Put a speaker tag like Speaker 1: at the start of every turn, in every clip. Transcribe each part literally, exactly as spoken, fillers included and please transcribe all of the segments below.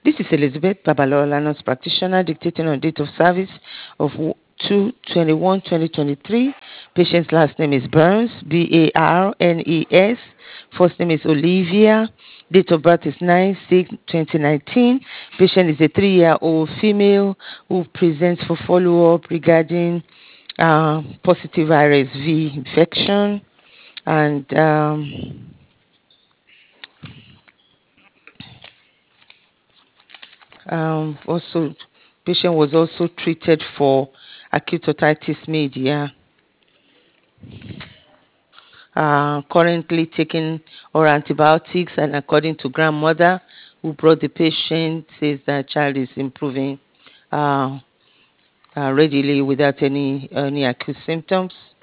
Speaker 1: This is Elizabeth Babalola, nurse practitioner, dictating on date of service of two twenty-one twenty twenty-three. Patient's last name is Burns, B A R N E S. First name is Olivia. Date of birth is nine six twenty nineteen. Patient is a three-year-old female who presents for follow-up regarding uh, positive R S V infection and um, um, also patient was also treated for acute otitis media. Uh, currently taking oral antibiotics, and according to grandmother who brought the patient, says that child is improving uh, uh, readily without any any acute symptoms.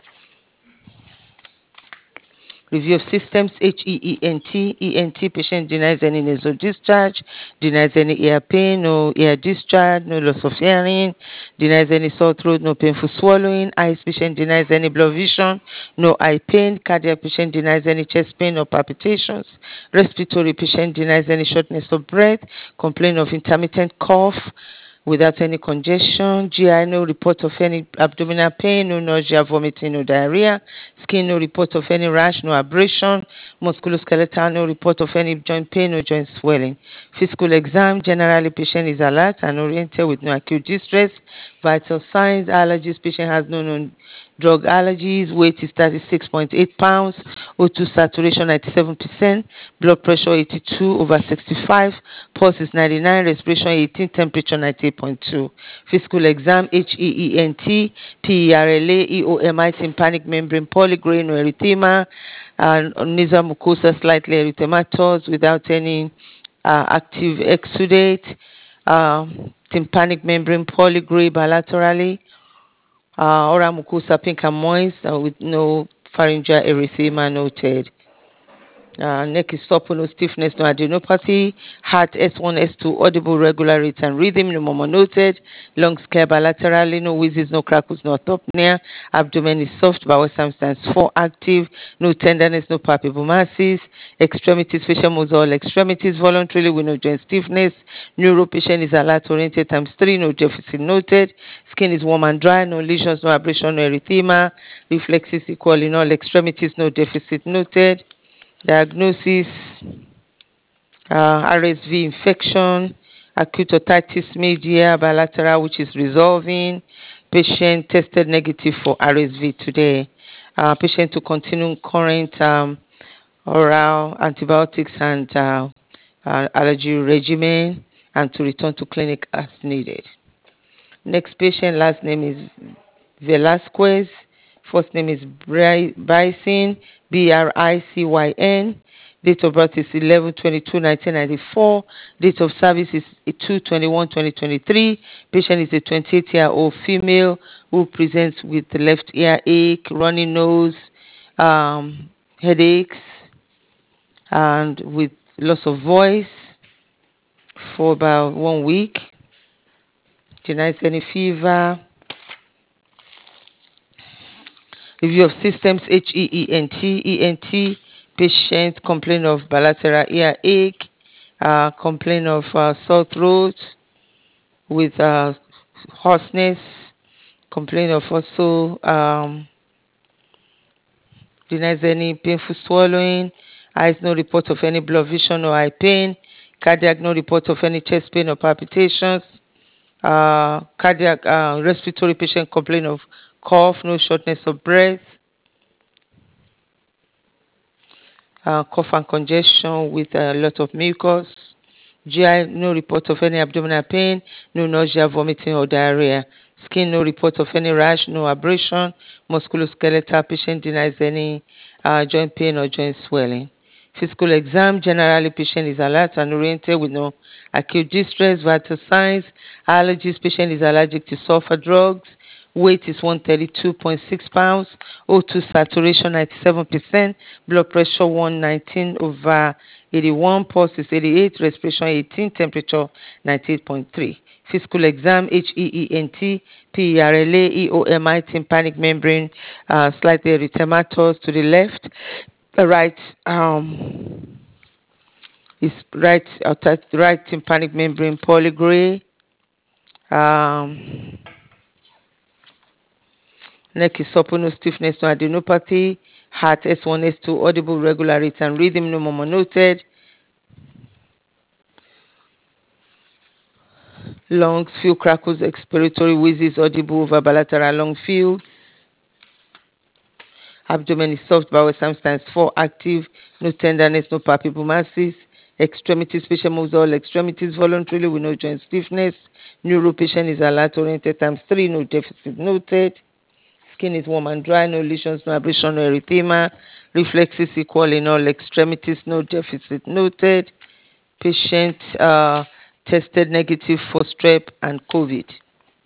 Speaker 1: Review of systems, H E E N T. E N T patient denies any nasal discharge, denies any ear pain, no ear discharge, no loss of hearing, denies any sore throat, no painful swallowing. Eyes patient denies any blurred vision, no eye pain. Cardiac patient denies any chest pain or palpitations. Respiratory patient denies any shortness of breath, complaint of intermittent cough without any congestion. G I, no report of any abdominal pain, no nausea, vomiting, no diarrhea. Skin, no report of any rash, no abrasion. Musculoskeletal, no report of any joint pain or joint swelling. Physical exam, generally patient is alert and oriented with no acute distress. Vital signs, allergies, patient has no known drug allergies. Weight is thirty-six point eight pounds. O two saturation ninety-seven percent. Blood pressure eighty-two over sixty-five. Pulse is ninety-nine. Respiration eighteen. Temperature ninety-eight point two. Physical exam, H E E N T, P E R L A, E O M I, tympanic membrane polygrade, no erythema, and nasal mucosa slightly erythematous without any uh, active exudate. Uh, tympanic membrane polygrade bilaterally. Uh, oral mucosa pink and moist uh, with no pharyngeal erythema noted. Uh, neck is supple, no stiffness, no adenopathy. Heart S one, S two, audible, regular rate and rhythm, no murmur noted. Lungs clear bilaterally, no wheezes, no crackles, no orthopnea. Abdomen is soft, bowel substance four active, no tenderness, no palpable masses. Extremities, facial muscle, all extremities voluntarily with no joint stiffness. Neuro patient is alert oriented times three, no deficit noted. Skin is warm and dry, no lesions, no abrasion, no erythema. Reflexes equal in all extremities, no deficit noted. Diagnosis, uh, R S V infection, acute otitis media bilateral, which is resolving. Patient tested negative for R S V today. Uh, patient to continue current um, oral antibiotics and uh, uh, allergy regimen, and to return to clinic as needed. Next patient, last name is Velasquez. First name is Bryson, B R I C Y N. Date of birth is eleven twenty-two nineteen ninety-four. Date of service is two twenty-one twenty twenty-three. Patient is a twenty-eight-year-old female who presents with left ear ache, runny nose, um, headaches, and with loss of voice for about one week. Denies any fever. Review of systems, H E E N T, E N T, patient complain of bilateral ear ache, uh, complain of uh, sore throat with uh, hoarseness, complain of also um, denies any painful swallowing, eyes no report of any blood vision or eye pain, cardiac no report of any chest pain or palpitations, uh, cardiac uh, respiratory patient complain of cough, no shortness of breath, uh, cough and congestion with a lot of mucus. G I, no report of any abdominal pain, no nausea, vomiting, or diarrhea. Skin, no report of any rash, no abrasion. Musculoskeletal patient denies any uh, joint pain or joint swelling. Physical exam, generally patient is alert and oriented with no acute distress. Vital signs, allergies, patient is allergic to sulfur drugs. Weight is one thirty-two point six pounds. O two saturation ninety-seven percent. Blood pressure one nineteen over eighty-one. Pulse is eighty-eight. Respiration eighteen. Temperature ninety-eight point three. Physical exam, H E E N T, P E R L A, E O M I, tympanic membrane, uh, slightly erythematous to the left. The right um, His right, uh, right tympanic membrane polygrey. Um, neck is supple, no stiffness, no adenopathy. Heart S one, S two, audible, regular rate and rhythm, no murmur noted. Lungs, few crackles, expiratory wheezes, audible over bilateral lung fields. Abdomen is soft, bowel times four, active, no tenderness, no palpable masses. Extremities, patient moves all extremities voluntarily with no joint stiffness. Neuro patient is alert oriented times three, no deficit noted. Skin is warm and dry, no lesions, no abrasion, no erythema. Reflexes equal in all extremities, no deficit noted. Patient uh, tested negative for strep and COVID.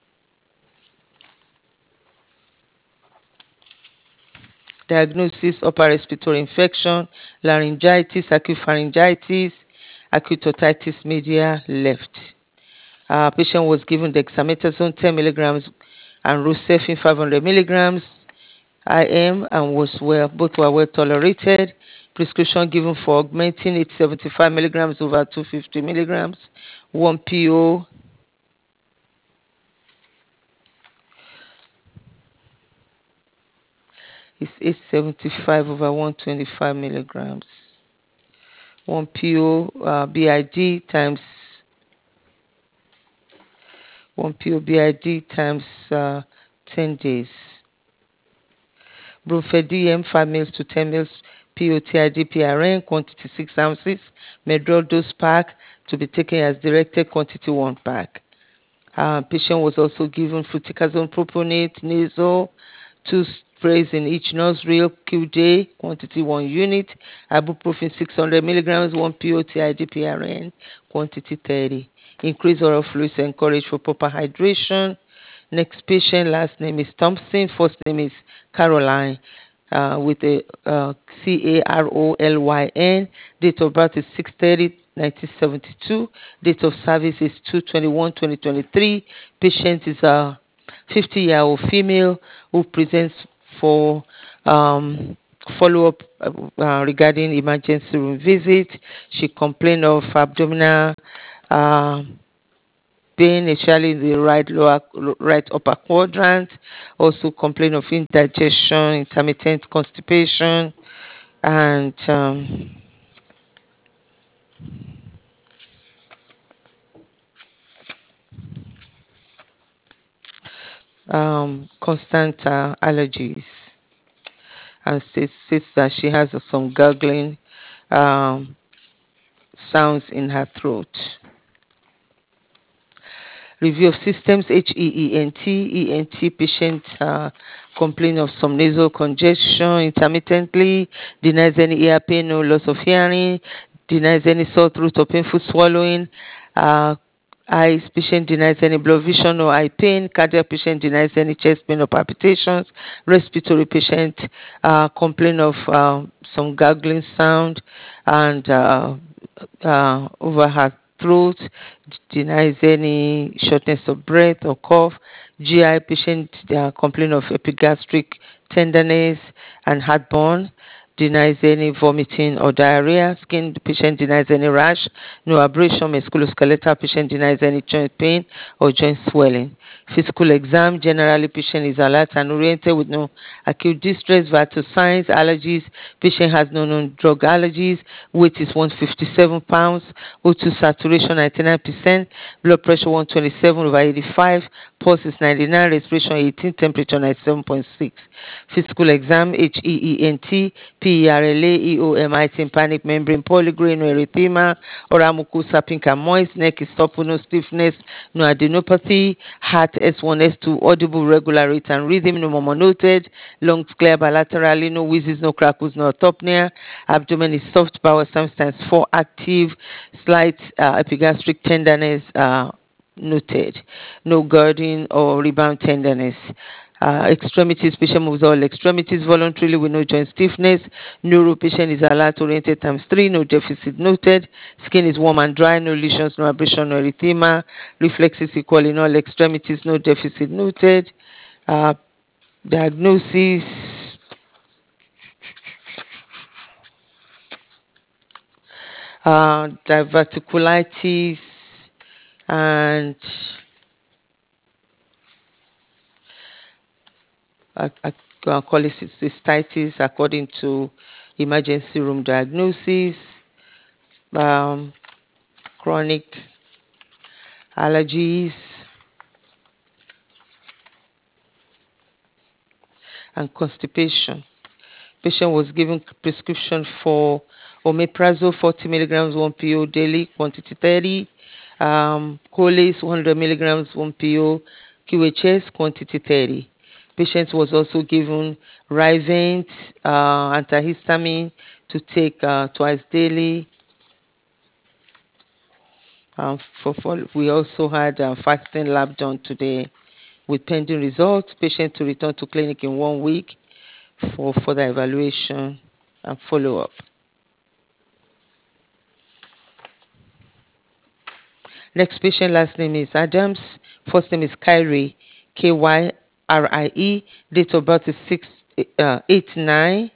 Speaker 1: Diagnosis: upper respiratory infection, laryngitis, acute pharyngitis, acute otitis media, left. Our patient was given dexamethasone ten milligrams and rosefin five hundred milligrams I M and was well, both were well tolerated. Prescription given for augmenting eight seventy-five milligrams over two fifty milligrams. One P O is eight seventy-five over one twenty-five milligrams. One P O uh, B I D times one P O B I D times uh, ten days. Bromfendium five mils to ten mils P O T I D P R N, quantity six ounces. Medrol dose pack to be taken as directed, quantity one pack. Uh, patient was also given fluticasone propionate nasal, two sprays in each nostril, Q day, quantity one unit. Ibuprofen six hundred milligrams, one P O T I D P R N, quantity thirty. Increase oral fluids encouraged for proper hydration. Next patient, last name is Thompson, first name is Caroline, uh, with a uh, C A R O L Y N. Date of birth is six thirty nineteen seventy-two. Date of service is two twenty-one twenty twenty-three. Patient is a fifty-year-old female who presents for um, follow-up uh, regarding emergency room visit. She complained of abdominal uh, pain, especially in the right lower, right upper quadrant. Also complain of indigestion, intermittent constipation, and um, um, constant uh, allergies. And says, says that she has uh, some gurgling um, sounds in her throat. Review of systems: H E E N T, E N T patient uh, complain of some nasal congestion intermittently, denies any ear pain, no loss of hearing, denies any sore throat or painful swallowing. Uh, Eyes patient denies any blood vision or eye pain. Cardiac patient denies any chest pain or palpitations. Respiratory patient uh, complain of uh, some gargling sound and uh, uh, over her throat, denies any shortness of breath or cough. G I patient uh, complain of epigastric tenderness and heartburn, denies any vomiting or diarrhea. Skin patient denies any rash, no abrasion. Musculoskeletal patient denies any joint pain or joint swelling. Physical exam: generally patient is alert and oriented with no acute distress. Vital signs: allergies, patient has no known drug allergies. Weight is one hundred fifty-seven pounds. O two saturation ninety-nine percent. Blood pressure one twenty-seven over eighty-five. Pulse is ninety-nine. Respiration eighteen. Temperature ninety-seven point six. Physical exam: H E E N T, P E R L A, E O M I, tympanic membrane polygrey, no erythema. Oral mucosa pink and moist. Neck is supple, no stiffness, no adenopathy. Heart S one, S two, audible, regular rate and rhythm, no murmur noted. Lungs clear bilaterally, no wheezes, no crackles, no orthopnea. Abdomen is soft, bowel times four, active, slight uh, epigastric tenderness uh, noted. No girding or rebound tenderness. Uh, extremities: patient moves all extremities voluntarily with no joint stiffness. Neuro patient is alert oriented times three, no deficit noted. Skin is warm and dry, no lesions, no abrasion, no erythema. Reflexes equal in all extremities, no deficit noted. Uh, diagnosis: uh, diverticulitis, and uh, uh, cholecystitis according to emergency room diagnosis, um, chronic allergies, and constipation. Patient was given prescription for omeprazole forty milligrams one P O daily, quantity thirty, um, Colace one hundred milligrams one P O, Q H S quantity thirty. Patient was also given Rivent uh, antihistamine to take uh, twice daily. Um, for, for, we also had a fasting lab done today with pending results. Patient to return to clinic in one week for further evaluation and follow-up. Next patient last name is Adams. First name is Kyrie, K Y R I E. Date of birth is six, uh, eight nine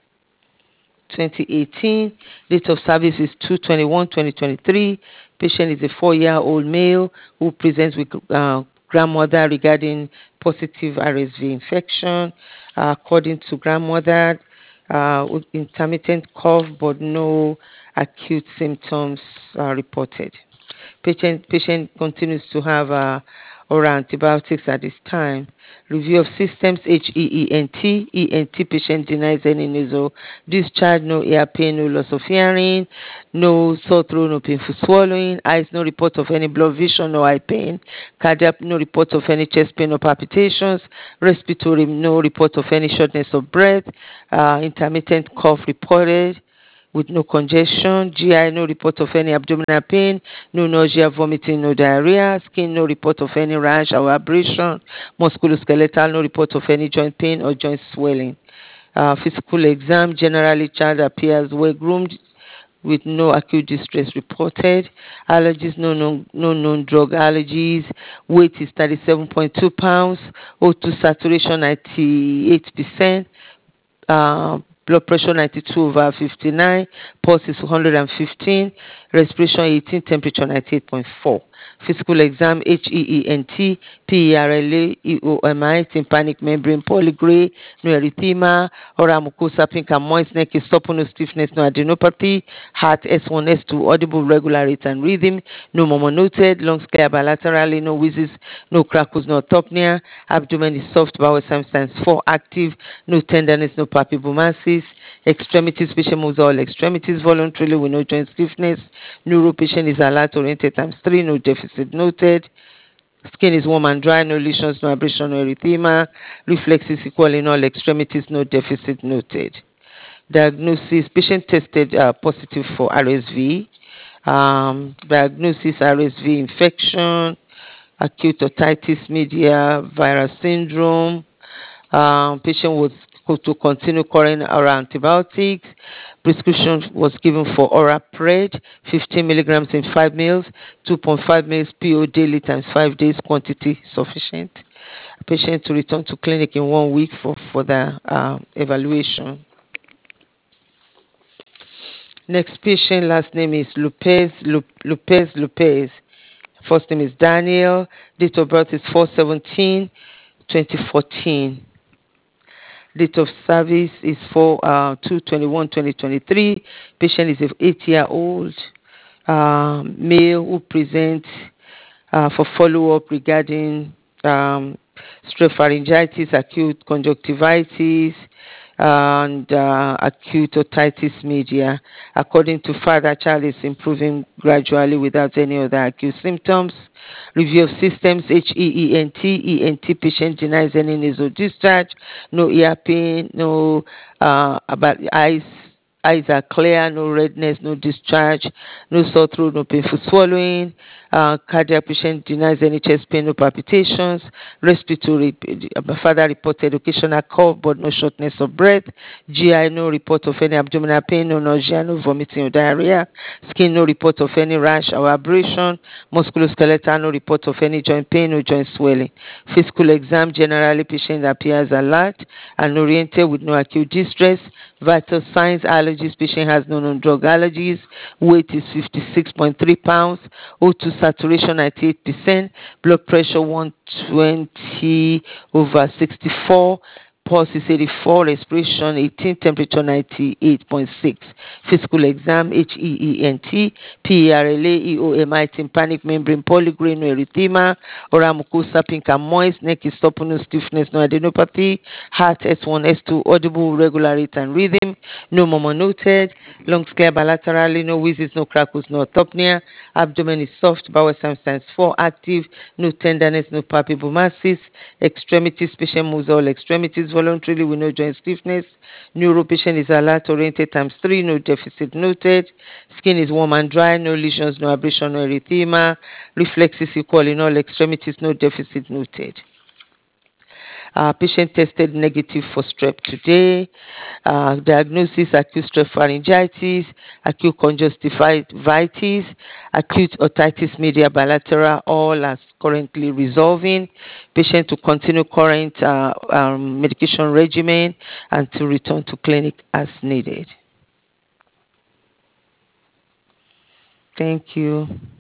Speaker 1: twenty eighteen. Date of service is two twenty-one twenty twenty-three. Patient is a four-year-old male who presents with uh, grandmother regarding positive R S V infection. Uh, according to grandmother, uh, intermittent cough but no acute symptoms are reported. Patient, patient continues to have uh, oral antibiotics at this time. Review of systems H E E N T. E N T patient denies any nasal discharge, no ear pain, no loss of hearing, no sore throat, no painful swallowing. Eyes, no report of any blood vision, no eye pain. Cardiac, no report of any chest pain or palpitations. Respiratory, no report of any shortness of breath. Uh, intermittent cough reported with no congestion. G I, no report of any abdominal pain, no nausea, vomiting, no diarrhea. Skin, no report of any rash or abrasion. Musculoskeletal, no report of any joint pain or joint swelling. Uh, physical exam, generally child appears well groomed with no acute distress reported. Allergies, no known, no known drug allergies. Weight is thirty-seven point two pounds. O two saturation ninety-eight percent. Uh, blood pressure ninety-two over fifty-nine, pulse is one hundred fifteen, respiration eighteen, temperature ninety-eight point four. Physical exam H E E N T, P E R L A, E O M I, tympanic membrane polygray, no erythema, oral mucosa pink and moist, neck is supple, no stiffness, no adenopathy, heart S one, S two, audible regular rate and rhythm, no murmur noted, lungs clear bilaterally, no wheezes, no crackles, no orthopnea, abdomen is soft, bowel signs times four active, no tenderness, no papillomasis, extremities, patient moves all extremities voluntarily with no joint stiffness, neuro patient is alert oriented times three, no deficit noted. Skin is warm and dry, no lesions, no abrasion, no erythema. Reflexes equal in all extremities, no deficit noted. Diagnosis, patient tested uh, positive for R S V. Um, diagnosis, R S V infection, acute otitis media, viral syndrome. Um, patient was to continue current oral antibiotics. Prescription was given for oral Pred, fifteen milligrams in five mils, two point five mils P O daily times five days, quantity sufficient. Patient to return to clinic in one week for further uh, evaluation. Next patient, last name is Lopez, Lopez, Lopez. First name is Daniel. Date of birth is four seventeen twenty fourteen. Date of service is for uh, two twenty-one twenty twenty-three. Patient is an eight-year-old uh, male who presents uh, for follow-up regarding um, strep pharyngitis, acute conjunctivitis, and uh, acute otitis media. According to father, child is improving gradually without any other acute symptoms. Review of systems H E E N T. E N T patient denies any nasal discharge, no ear pain, no uh, about eyes eyes are clear, no redness, no discharge, no sore throat, no painful swallowing. Uh, cardiac patient denies any chest pain, no palpitations. Respiratory, uh, father reported occasional cough but no shortness of breath. G I, no report of any abdominal pain, no nausea, no vomiting or diarrhea. Skin, no report of any rash or abrasion. Musculoskeletal, no report of any joint pain, no joint swelling. Physical exam, generally patient appears alert and oriented with no acute distress, Vital signs allergies. Patient has no known drug allergies. Weight is fifty-six point three pounds. O two saturation ninety-eight percent. Blood pressure one twenty over sixty-four. Pulse is eighty-four, respiration eighteen, temperature ninety-eight point six. Physical exam, H E E N T, P E R L A, E O M I, tympanic membrane, polygreen, no erythema, oral mucosa, pink and moist, neck is supple, no stiffness, no adenopathy, heart S one, S two, audible, regular rate and rhythm, no murmur noted, lungs clear bilaterally, no wheezes, no crackles, no orthopnea, abdomen is soft, bowel signs four active, no tenderness, no palpable masses, extremities, patient moves all extremities voluntarily with no joint stiffness, neuro patient is alert oriented times three, no deficit noted, skin is warm and dry, no lesions, no abrasion, no erythema, reflexes equal in all extremities, no deficit noted. Uh, patient tested negative for strep today. Uh, diagnosis acute strep pharyngitis, acute conjunctivitis, acute otitis media bilateral, all as currently resolving. Patient to continue current uh, um, medication regimen and to return to clinic as needed. Thank you.